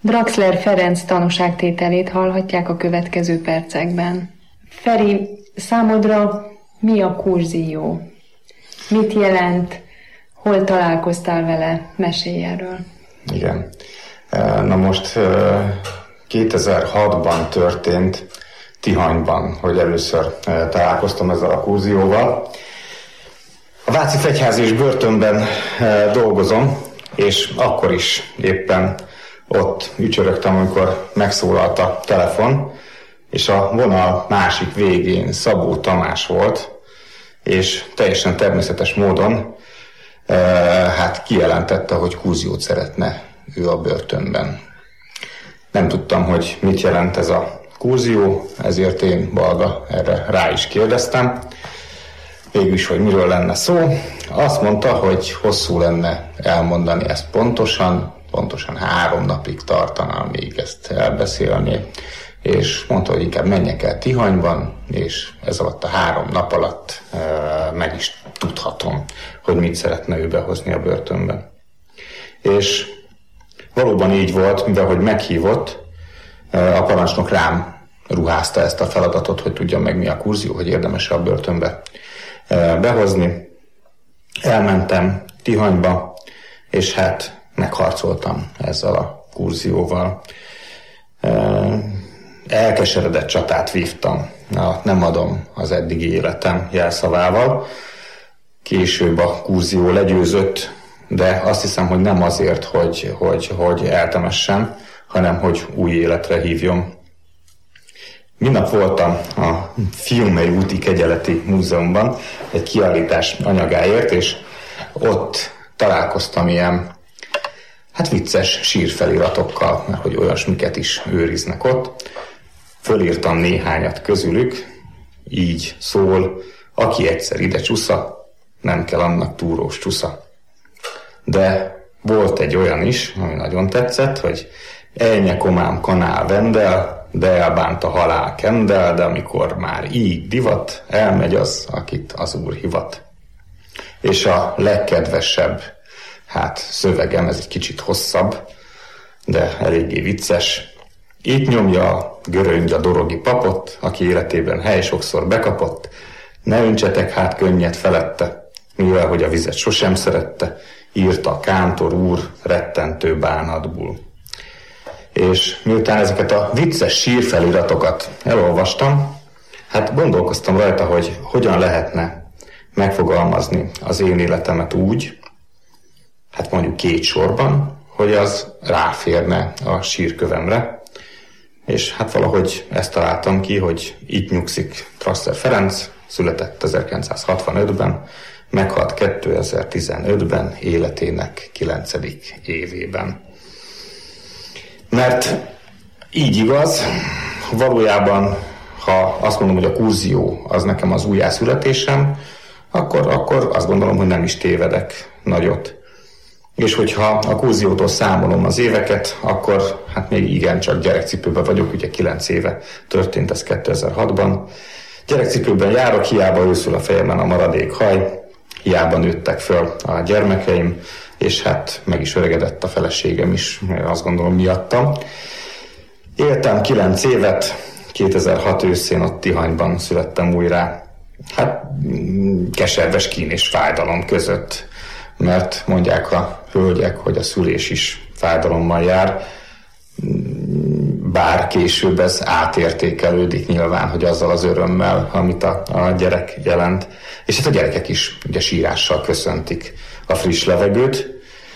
Draxler Ferenc tanúságtételét hallhatják a következő percekben. Feri, számodra mi a kurzió? Mit jelent? Hol találkoztál vele? Mesélj erről. Igen. Na most 2006-ban történt Tihanyban, hogy először találkoztam ezzel a kurzióval. A Váci Fegyházi börtönben dolgozom, és akkor is éppen ott ücsörögtem, amikor megszólalt a telefon, és a vonal másik végén Szabó Tamás volt, és teljesen természetes módon kijelentette, hogy kurziót szeretne ő a börtönben. Nem tudtam, hogy mit jelent ez a kurzió, ezért én, Balga, erre rá is kérdeztem. Végülis, hogy miről lenne szó. Azt mondta, hogy hosszú lenne elmondani ezt pontosan 3 napig tartana még ezt elbeszélni, és mondta, hogy inkább menjek el Tihanyban, és ez alatt a 3 nap alatt meg is tudhatom, hogy mit szeretne ő behozni a börtönbe. És valóban így volt, mivel hogy meghívott, a parancsnok rám ruházta ezt a feladatot, hogy tudjam meg mi a kurzió, hogy érdemes a börtönbe behozni. Elmentem Tihanyba, és megharcoltam ezzel a kurzióval. Elkeseredett csatát vívtam, nem adom az eddigi életem jelszavával. Később a kurzió legyőzött, de azt hiszem, hogy nem azért, hogy eltemessem, hanem hogy új életre hívjam. Mindnap voltam a Fiumei úti Kegyeleti Múzeumban egy kiállítás anyagáért, és ott találkoztam ilyen vicces sírfeliratokkal, mert hogy olyasmiket is őriznek ott. Fölírtam néhányat közülük, így szól: aki egyszer ide csúsza, nem kell annak túrós csúsza. De volt egy olyan is, ami nagyon tetszett, hogy elnye komám kanál vendel, de elbánt a halál kendel, de amikor már így divat, elmegy az, akit az úr hivat. És a legkedvesebb szövegem, ez egy kicsit hosszabb, de eléggé vicces. Itt nyomja a göröngy a dorogi papot, aki életében hely sokszor bekapott. Ne öntsetek könnyet felette, mivel hogy a vizet sosem szerette, írta a kántor úr rettentő bánatból. És miután ezeket a vicces sírfeliratokat elolvastam, gondolkoztam rajta, hogy hogyan lehetne megfogalmazni az én életemet úgy, mondjuk 2 sorban, hogy az ráférne a sírkövemre. És valahogy ezt találtam ki, hogy itt nyugszik Draxler Ferenc, született 1965-ben, meghalt 2015-ben, életének 9. évében. Mert így igaz, valójában, ha azt mondom, hogy a kurzió az nekem az újjászületésem, akkor azt gondolom, hogy nem is tévedek nagyot. És hogyha a kurziótól számolom az éveket, akkor még igencsak gyerekcipőben vagyok, ugye 9 éve történt ez 2006-ban. Gyerekcipőben járok, hiába őszül a fejemen a maradék haj, hiába nőttek föl a gyermekeim, és meg is öregedett a feleségem is, azt gondolom miattam. Éltem 9 évet, 2006 őszén ott Tihanyban születtem újra. Keserves kín és fájdalom között, mert mondják a hölgyek, hogy a szülés is fájdalommal jár, bár később ez átértékelődik nyilván, hogy azzal az örömmel, amit a gyerek jelent. És a gyerekek is ugye sírással köszöntik a friss levegőt.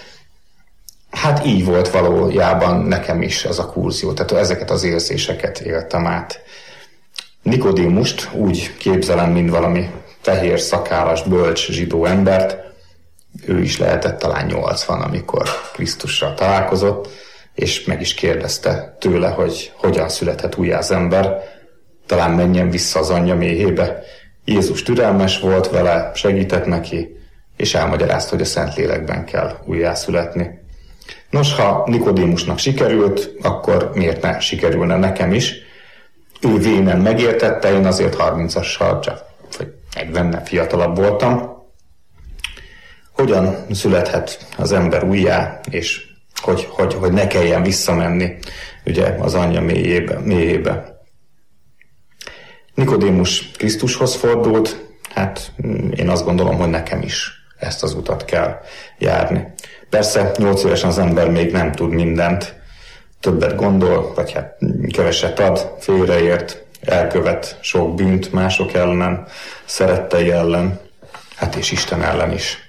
Így volt valójában nekem is az a kurzió, tehát ezeket az érzéseket éltem át. Nikodémust úgy képzelem, mint valami fehér szakállas, bölcs zsidó embert. Ő is lehetett talán 80, amikor Krisztussal találkozott, és meg is kérdezte tőle, hogy hogyan születhet újjá az ember, talán menjen vissza az anyja méhébe. Jézus türelmes volt vele, segített neki, és elmagyarázta, hogy a Szentlélekben kell újjászületni. Nos, ha Nikodémusnak sikerült, akkor miért ne sikerülne nekem is? Ő vénen megértette, én azért 30-assal, csak 40-nel fiatalabb voltam. Hogyan születhet az ember újjá, és hogy ne kelljen visszamenni ugye az anyja mélyébe. Nikodémus Krisztushoz fordult, hát én azt gondolom, hogy nekem is ezt az utat kell járni. Persze 8 évesen az ember még nem tud mindent, többet gondol, vagy hát keveset ad, félreért, elkövet sok bűnt mások ellen, szerettei ellen, hát és Isten ellen is.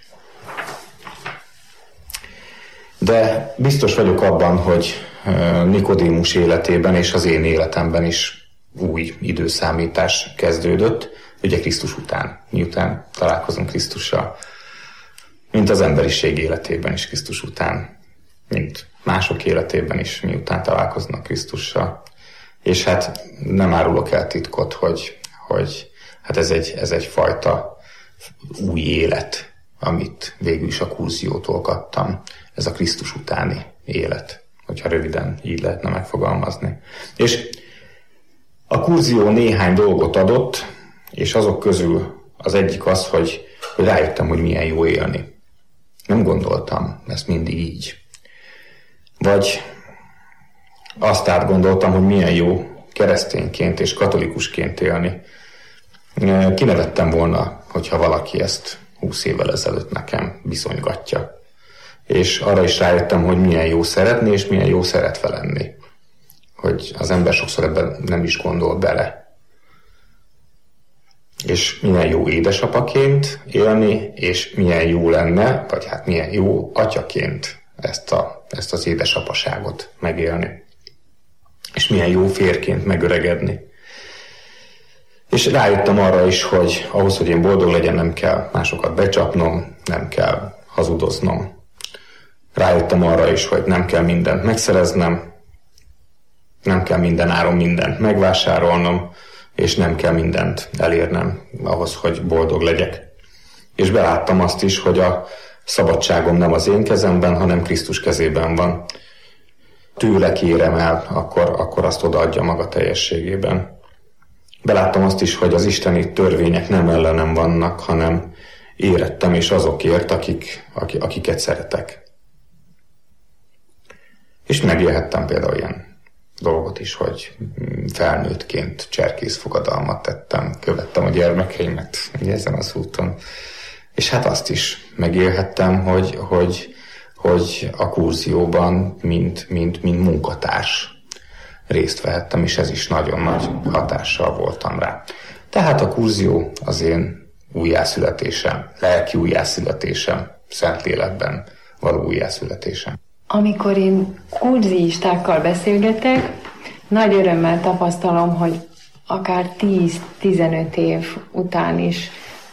De biztos vagyok abban, hogy Nikodémus életében és az én életemben is új időszámítás kezdődött, ugye Krisztus után, miután találkozunk Krisztussal, mint az emberiség életében is Krisztus után, mint mások életében is, miután találkoznak Krisztussal. És hát nem árulok el titkot, hogy hát ez egy fajta új élet, amit végül is a kurziótól kaptam. Ez a Krisztus utáni élet, hogyha röviden így lehetne megfogalmazni. És a kurzió néhány dolgot adott, és azok közül az egyik az, hogy rájöttem, hogy milyen jó élni. Nem gondoltam ezt mindig így. Vagy azt átgondoltam, hogy milyen jó keresztényként és katolikusként élni. Kinevettem volna, hogyha valaki ezt 20 évvel ezelőtt nekem viszonygatja. És arra is rájöttem, hogy milyen jó szeretni, és milyen jó szeretve lenni. Hogy az ember sokszor ebben nem is gondol bele. És milyen jó édesapaként élni, és milyen jó lenne, vagy hát milyen jó atyaként ezt az édesapaságot megélni. És milyen jó férként megöregedni. És rájöttem arra is, hogy ahhoz, hogy én boldog legyen, nem kell másokat becsapnom, nem kell hazudoznom. Rájöttem arra is, hogy nem kell mindent megszereznem, nem kell minden áron mindent megvásárolnom, és nem kell mindent elérnem ahhoz, hogy boldog legyek. És beláttam azt is, hogy a szabadságom nem az én kezemben, hanem Krisztus kezében van. Tőle kérem el, akkor azt odaadja maga teljességében. Beláttam azt is, hogy az isteni törvények nem ellenem vannak, hanem érettem és azokért, akiket szeretek. És megélhettem például ilyen dolgot is, hogy felnőttként cserkészfogadalmat tettem, követtem a gyermekeimet ezen az úton. És hát azt is megélhettem, hogy a kurzióban, mint munkatárs részt vehettem, és ez is nagyon nagy hatással voltam rá. Tehát a kurzió az én újjászületésem, lelki újjászületésem, Szentlélekben való újjászületésem. Amikor én kurziistákkal beszélgetek, nagy örömmel tapasztalom, hogy akár 10-15 év után is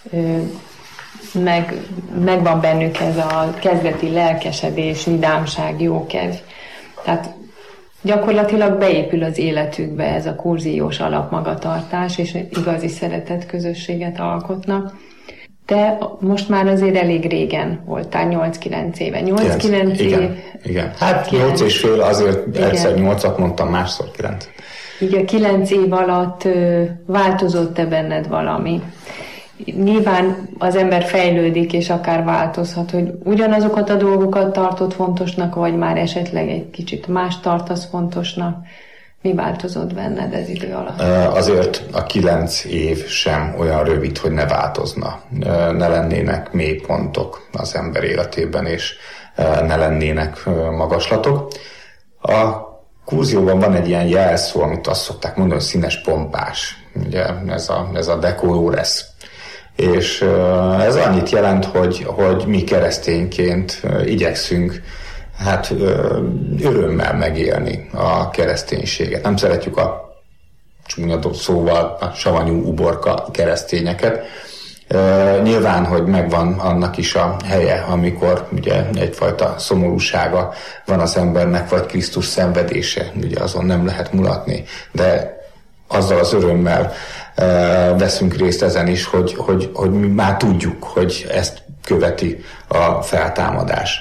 megvan bennük ez a kezdeti lelkesedés, vidámság, jókedv. Tehát gyakorlatilag beépül az életükbe ez a kurziós alapmagatartás, és igazi szeretett közösséget alkotnak. De most már azért elég régen voltál, 8-9 éve. 8-9 év. Igen. Hát 8 és fél, azért egyszer 8-at mondtam, másszor 9. Így a 9 év alatt változott-e benned valami? Nyilván az ember fejlődik, és akár változhat, hogy ugyanazokat a dolgokat tartott fontosnak, vagy már esetleg egy kicsit más tartasz fontosnak. Mi változott benned ez idő alatt? Azért a 9 év sem olyan rövid, hogy ne változna. Ne lennének mélypontok az ember életében, és ne lennének magaslatok. A kurzióban van egy ilyen jelszó, amit azt szokták mondani, hogy színes pompás. Ugye ez a decolores. És ez annyit jelent, hogy mi keresztényként igyekszünk hát örömmel megélni a kereszténységet. Nem szeretjük a csúnya szóval a savanyú uborka keresztényeket. Nyilván, hogy megvan annak is a helye, amikor ugye egyfajta szomorúsága van az embernek, vagy Krisztus szenvedése, ugye azon nem lehet mulatni, de azzal az örömmel veszünk részt ezen is, hogy mi már tudjuk, hogy ezt követi a feltámadás.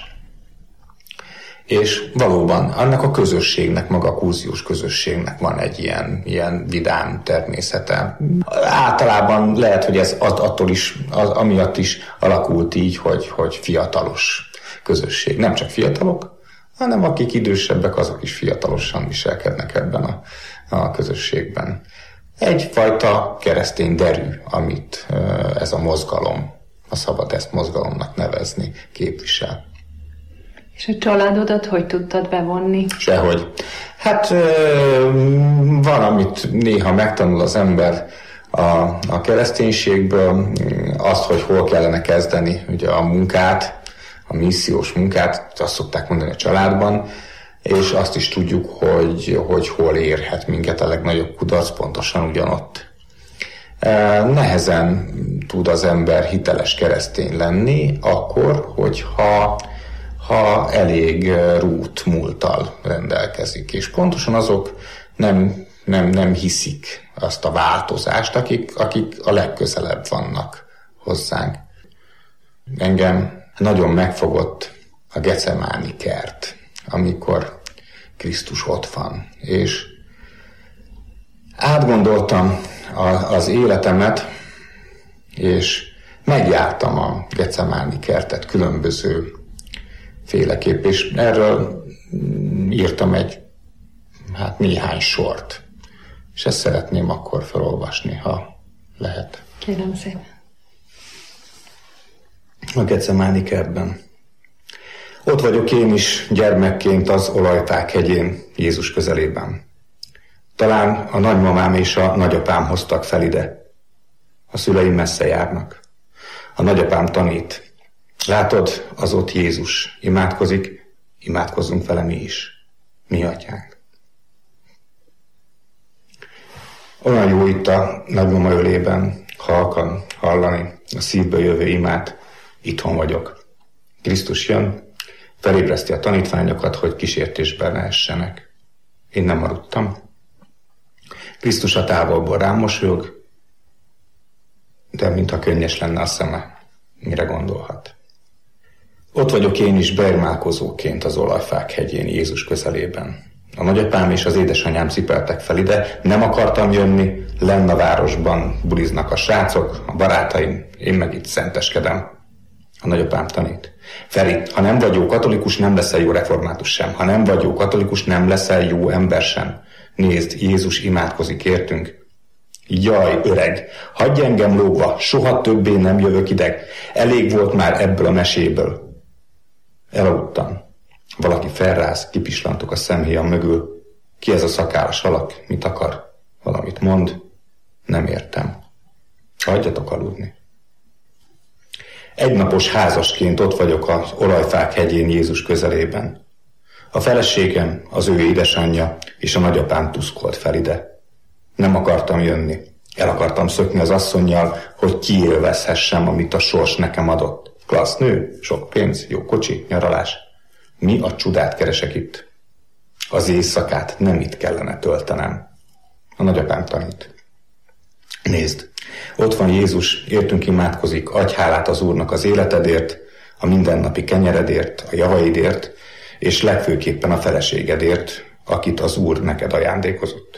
És valóban annak a közösségnek, maga a kurziós közösségnek van egy ilyen vidám természete. Általában lehet, hogy ez attól is, amiatt is alakult így, hogy fiatalos közösség. Nem csak fiatalok, hanem akik idősebbek, azok is fiatalosan viselkednek ebben a közösségben. Egyfajta keresztény derű, amit ez a mozgalom, ha szabad ezt mozgalomnak nevezni, képvisel. És a családodat hogy tudtad bevonni? Sehogy. Hát valamit néha megtanul az ember a kereszténységből, azt, hogy hol kellene kezdeni ugye a munkát, a missziós munkát, azt szokták mondani a családban, és azt is tudjuk, hogy hol érhet minket a legnagyobb kudarc, pontosan ugyanott. Nehezen tud az ember hiteles keresztény lenni akkor, hogyha elég rút múlttal rendelkezik. És pontosan azok nem hiszik azt a változást, akik a legközelebb vannak hozzánk. Engem nagyon megfogott a Gecemáni kert, amikor Krisztus ott van, és átgondoltam az életemet, és megjártam a Gecemáni kertet különböző féleképp, és erről írtam néhány sort, és ezt szeretném akkor felolvasni, ha lehet. Kérem szépen. A Gecemáni kertben. Ott vagyok én is gyermekként az Olajfák hegyén, Jézus közelében. Talán a nagymamám és a nagyapám hoztak fel ide. A szüleim messze járnak. A nagyapám tanít. Látod, az ott Jézus imádkozik, imádkozzunk vele mi is. Mi atyánk. Olyan jó itt a nagymama ölében halkan hallani a szívből jövő imát. Itthon vagyok. Krisztus jön, felébreszti a tanítványokat, hogy kísértésben ne essenek. Én nem aludtam. Krisztus a távolból rám mosolyog, de mintha könnyes lenne a szeme. Mire gondolhat? Ott vagyok én is bejmálkozóként az Olajfák hegyén, Jézus közelében. A nagyapám és az édesanyám cipeltek fel ide, nem akartam jönni, lenn a városban buliznak a srácok, a barátaim, én meg itt szenteskedem. A nagyapám tanít. Feri, ha nem vagy jó katolikus, nem leszel jó református sem. Ha nem vagy jó katolikus, nem leszel jó ember sem. Nézd, Jézus imádkozik értünk. Jaj, öreg, hagyj engem lógva, soha többé nem jövök ide. Elég volt már ebből a meséből. Elaludtam. Valaki felráz, kipislantok a szemhéjam mögül. Ki ez a szakállas alak? Mit akar? Valamit mond? Nem értem. Hagyjatok aludni. Egynapos házasként ott vagyok az Olajfák hegyén Jézus közelében. A feleségem, az ő édesanyja és a nagyapám tuszkolt fel ide. Nem akartam jönni. El akartam szökni az asszonnyal, hogy kiélvezhessem, amit a sors nekem adott. Klassz nő, sok pénz, jó kocsi, nyaralás. Mi a csodát keresek itt? Az éjszakát nem itt kellene töltenem. A nagyapám tanít. Nézd, ott van Jézus, értünk imádkozik, adj hálát az Úrnak az életedért, a mindennapi kenyeredért, a javaidért, és legfőképpen a feleségedért, akit az Úr neked ajándékozott.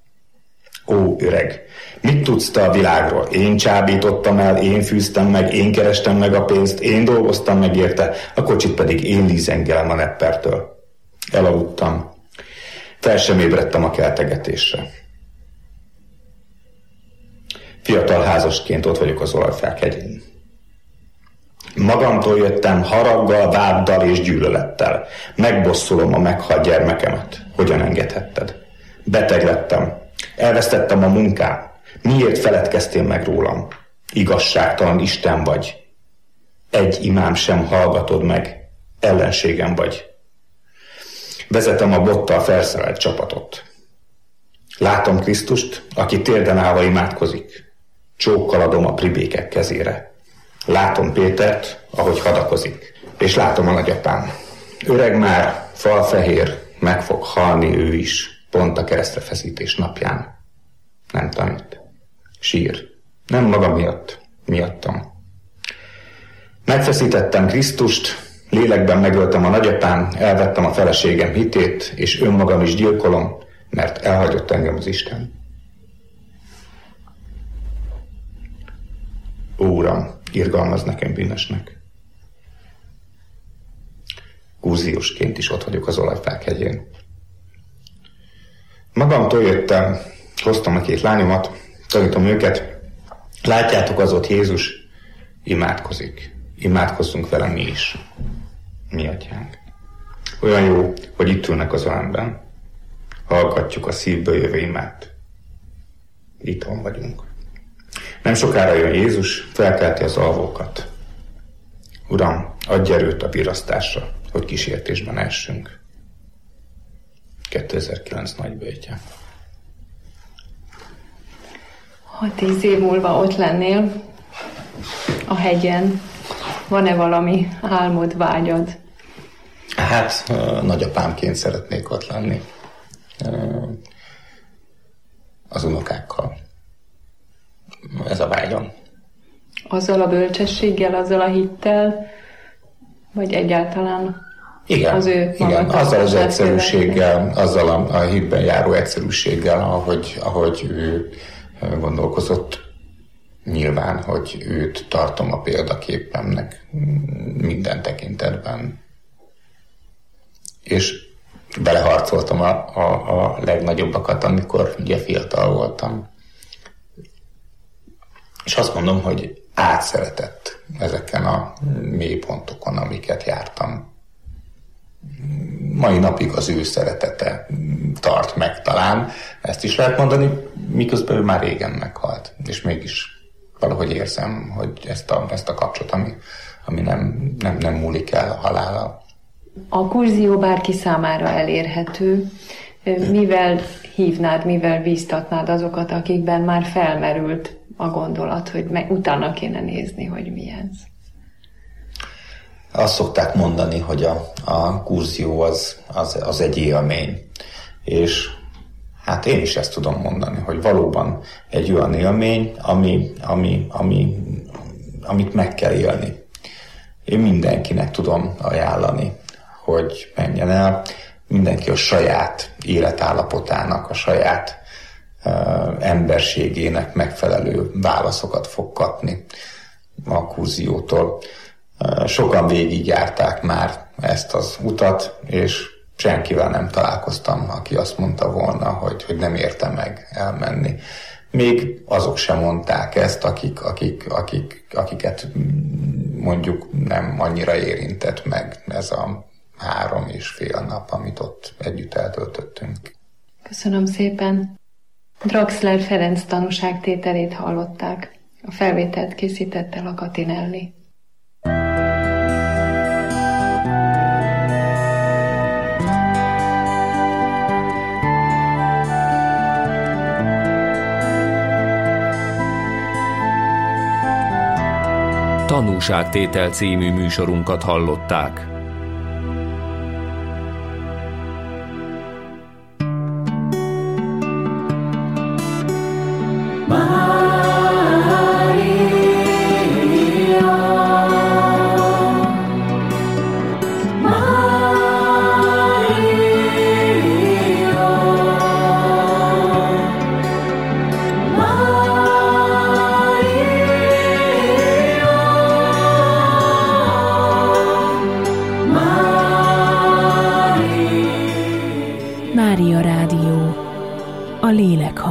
Ó, öreg, mit tudsz te a világról? Én csábítottam el, én fűztem meg, én kerestem meg a pénzt, én dolgoztam meg érte, a kocsit pedig én lízengelem a neppertől. Elaludtam. Fel sem ébredtem a keltegetésre. Fiatal házasként ott vagyok az Olajfák hegyén. Magamtól jöttem haraggal, váddal és gyűlölettel. Megbosszulom a meghalt gyermekemet. Hogyan engedhetted? Beteg lettem. Elvesztettem a munkám. Miért feledkeztél meg rólam? Igazságtalan Isten vagy. Egy imám sem hallgatod meg. Ellenségem vagy. Vezetem a bottal felszerelt csapatot. Látom Krisztust, aki térden állva imádkozik. Csókkal adom a pribékek kezére. Látom Pétert, ahogy hadakozik. És látom a nagyapám. Öreg már, falfehér, meg fog halni ő is, pont a keresztrefeszítés napján. Nem tanít. Sír. Nem maga miatt, miattam. Megfeszítettem Krisztust, lélekben megöltem a nagyapám, elvettem a feleségem hitét, és önmagam is gyilkolom, mert elhagyott engem az Isten. Ó, Uram, irgalmazz nekem bűnösnek. kurziósként is ott vagyok az Olajfák hegyén. Magamtól jöttem, hoztam a 2 lányomat, tanítom őket. Látjátok, az ott Jézus imádkozik. Imádkozzunk vele mi is. Mi atyánk. Olyan jó, hogy itt ülnek az ölemben. Hallgatjuk a szívből jövő imát. Itthon vagyunk. Nem sokára jön Jézus, felkelti az alvókat. Uram, adj erőt a virasztásra, hogy kísértésben essünk. 2009 nagyböjtje. Ha 10 év múlva ott lennél a hegyen, van-e valami álmod, vágyad? Hát nagyapámként szeretnék ott lenni. Az unokákkal. Ez a vágyam. Azzal a bölcsességgel, azzal a hittel, vagy egyáltalán igen, az ő igen, azzal az egyszerűséggel, azzal a hitben járó egyszerűséggel, ahogy ő gondolkozott, nyilván, hogy őt tartom a példaképemnek minden és beleharcoltam a legnagyobbakat, amikor ugye fiatal voltam. És azt mondom, hogy átszeretett ezeken a mélypontokon, amiket jártam. Mai napig az ő szeretete tart meg talán, ezt is lehet mondani, miközben ő már régen meghalt. És mégis valahogy érzem, hogy ezt a kapcsolatot, ami nem múlik el a halállal. A kurzió bárki számára elérhető. Mivel hívnád, mivel bíztatnád azokat, akikben már felmerült a gondolat, hogy utána kéne nézni, hogy mi ez? Azt szokták mondani, hogy a kurzió az egy élmény. És hát én is ezt tudom mondani, hogy valóban egy olyan élmény, amit meg kell élni. Én mindenkinek tudom ajánlani, hogy menjen el. Mindenki a saját életállapotának, a saját emberségének megfelelő válaszokat fog kapni a kurziótól. Sokan végigjárták már ezt az utat, és senkivel nem találkoztam, aki azt mondta volna, hogy nem érte meg elmenni. Még azok sem mondták ezt, akiket mondjuk nem annyira érintett meg ez a 3,5 nap, amit ott együtt eltöltöttünk. Köszönöm szépen. Draxler Ferenc tanúságtételét hallották. A felvételt készítette Lakatinelli. Tanúságtétel című műsorunkat hallották. Mária Rádió, a lélek